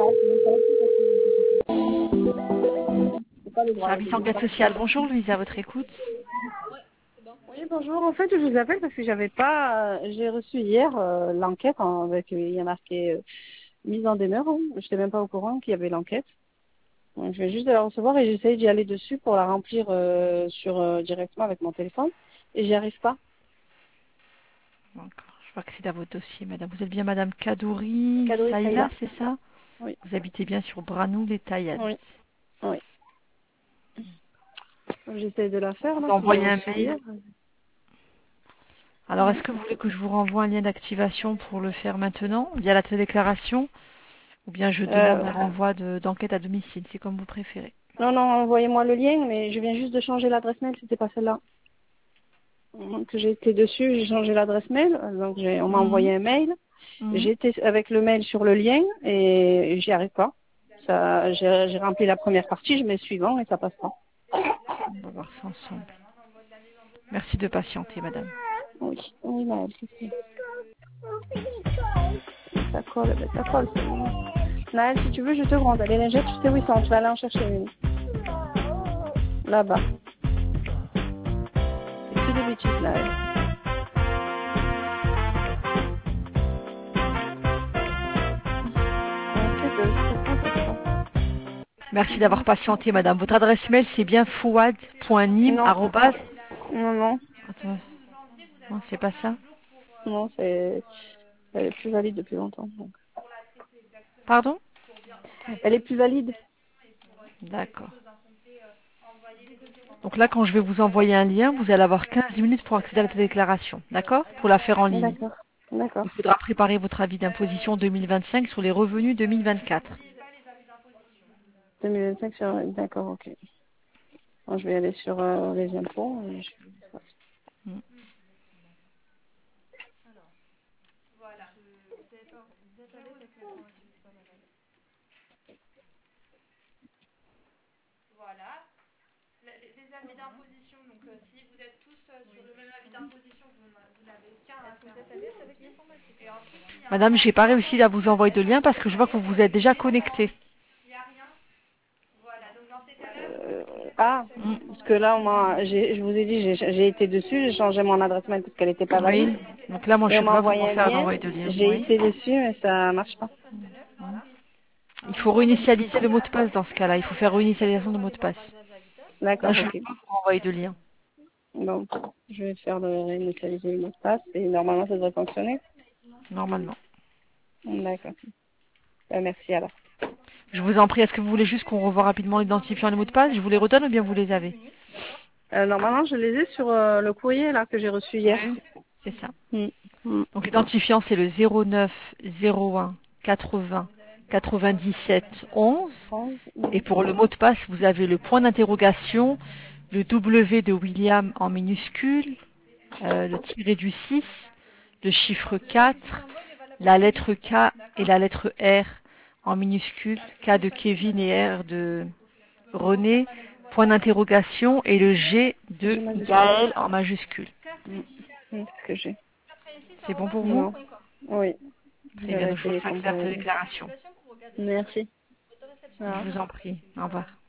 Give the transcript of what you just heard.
C'est pas le droit. Service enquête sociale, bonjour Louise, à votre écoute. Oui, bonjour. En fait, je vous appelle parce que j'avais pas, j'ai reçu hier l'enquête avec, il y a marqué mise en demeure. Hein. Je n'étais même pas au courant qu'il y avait l'enquête. Donc, je vais juste de la recevoir et j'essaye d'y aller dessus pour la remplir directement avec mon téléphone et j'y arrive pas. D'accord, je vois que c'est dans votre dossier, madame. Vous êtes bien madame Kadouri Cadeau et Saïla, Saïla. c'est ça? Oui, Vous habitez bien sur Branou, les Taillades. oui, oui. J'essaye de la faire Vous là, que j'ai envoyez un reçu mail. hier. Alors, est-ce que vous voulez que je vous renvoie un lien d'activation pour le faire maintenant, via la télédéclaration, ou bien je demande Euh, un renvoi d'enquête à domicile, c'est comme vous préférez. non, non, envoyez-moi le lien, mais je viens juste de changer l'adresse mail, c'était pas celle-là. Donc j'ai été dessus, j'ai changé l'adresse mail, donc on m'a Mhm. envoyé un mail. Mhm. J'ai été avec le mail sur le lien et j'y arrive pas. Ça, j'ai rempli la première partie, je mets suivant et ça passe pas. On va voir ça ensemble. Merci de patienter, madame. Oui, oui, Maëlle, ça colle, ben, ça colle. C'est bon. Naël, si tu veux, je te rends. Les lingettes, tu sais où ils sont, tu vas aller en chercher une. Là-bas. C'est que des bêtises, Naël. Merci d'avoir patienté, madame. Votre adresse mail, c'est bien fouad.nim. Non, non, non, Attends, non, c'est pas ça. non, elle est plus valide depuis longtemps. Donc. Pardon? Elle est plus valide. D'accord. Donc là, quand je vais vous envoyer un lien, vous allez avoir 15 minutes pour accéder à la déclaration. D'accord? Pour la faire en ligne. D'accord, d'accord. Il faudra préparer votre avis d'imposition 2025 sur les revenus 2024. 2025 sur... D'accord, ok. Bon, je vais aller sur les impôts. Et Mm. Madame, j'ai pas réussi à vous envoyer de lien parce que je vois que vous vous êtes déjà connecté. Mm. parce que là, je vous ai dit, j'ai été dessus, j'ai changé mon adresse mail parce qu'elle n'était pas valide. Oui. Donc là, moi, Et je on peux m'a pas vous envoyé un refaire lien. d'envoyer de lien. J'ai Oui. été dessus, mais ça marche pas. Il faut réinitialiser le mot de passe dans ce cas-là. Il faut faire réinitialisation de mot de passe. Là, D'accord, je ne ok. peux pas vous renvoyer de lien. Donc, je vais faire le réinitialiser le mot de passe et normalement, ça devrait fonctionner. Normalement. D'accord. Merci alors. Je vous en prie, est-ce que vous voulez juste qu'on revoie rapidement l'identifiant et le mot de passe? Je vous les redonne ou bien vous les avez? Normalement, je les ai sur le courrier là que j'ai reçu hier. Oui. C'est ça. Mm, mm. Donc l'identifiant, c'est le 09 01 80 97 11. Et pour le mot de passe, vous avez le point d'interrogation, le W de William en minuscule, le tiré du 6, le chiffre 4, la lettre K et la lettre R en minuscule, K de Kevin et R de René, point d'interrogation, et le G de J'ai majuscule. Gaël en majuscule. C'est ce que j'ai. C'est bon pour vous? Non. Oui. Je Très bien, vais donc je vous essayer fais comme accéder à la ça. déclaration. Merci. Je Ah. vous en prie. Au revoir.